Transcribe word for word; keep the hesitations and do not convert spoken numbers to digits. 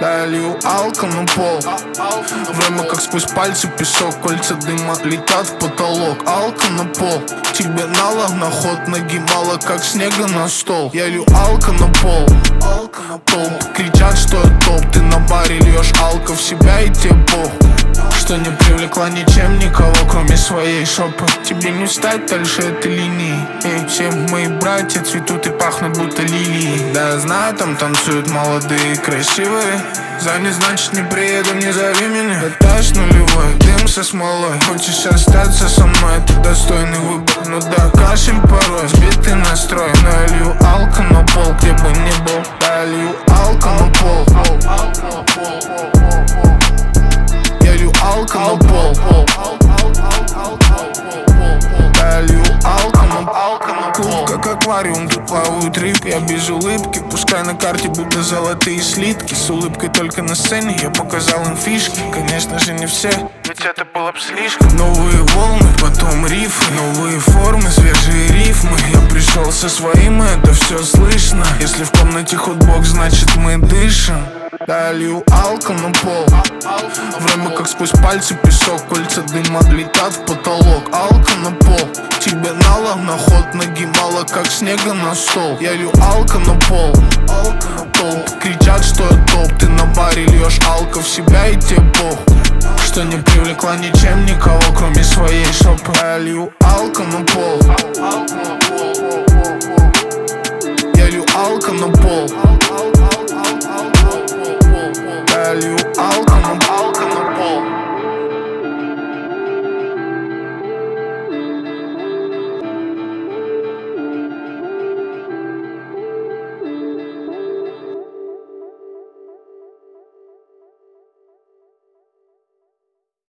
Да, лью алко на пол. Время как сквозь пальцы песок, кольца дыма летят в потолок. Алко на пол, тебе налог на ход, ноги мало как снега на стол. Я лью алко на пол. Толпы кричат, что я топ. Ты на баре льешь алко в себя и тебе пох, что не привлекла ничем никого, кроме своей шопы. Тебе не встать дальше этой линии. Эй, все мои братья цветут и пахнут будто лилии. Да, я знаю, там танцуют молодые и красивые. Занят, значит не приеду, не зови меня. Этаж нулевой, дым со смолой. Хочешь остаться со мной, это достойный выбор. Ну да, кашель порой, сбитый настрой. Но я лью алко на пол, где бы ни был. Да, я лью алко на пол. Я лью алко на пол. Я лью алко на пол. Как аквариум, тут плавают рыбки. Я без улыбки, пускай на карте будто золотые слитки. С улыбкой только на сцене я показал им фишки. Конечно же не все, ведь это было б слишком. Новые волны, потом рифы, новые формы, свежие рифмы. Я пришел со своим, и это все слышно. Если в комнате хотбокс, значит мы дышим. Да, лью алко на пол. Время как сквозь пальцы песок, кольца дыма летят в потолок. Алко на пол, тебе налог на ход, ноги мало как снега на стол. Я лью алко на пол. Толпы кричат, что я топ. Ты на баре льешь алко в себя и тебе пох, что не привлекла ничем никого, кроме своей шопы. Я лью алко на пол.